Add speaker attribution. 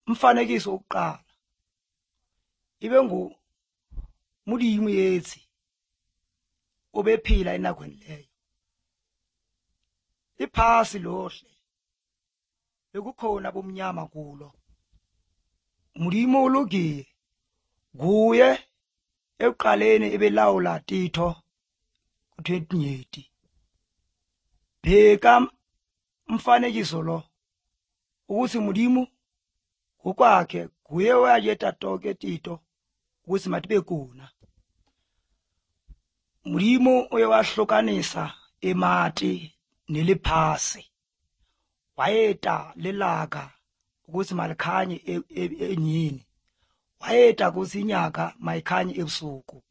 Speaker 1: Umfanekiso wokuqala ibe Mudimu yethi obephila enakweni leyo. Iphasi lohle bekukhona bomnyama kulo. Mudimu ulugiye kuye ekuqaleni ebelawula Tito ku-20 bheka umfanekiso lo ukuthi Mudimu ngokwakhe kuye wayeta tonke Tito ukuthi matibe kuna. Mudimu uyewahlukanisa emati neliphasi wayeta lelaka ukuthi malikhanye enyini wayeta ukuthi inyanga mayikhanye ebusuku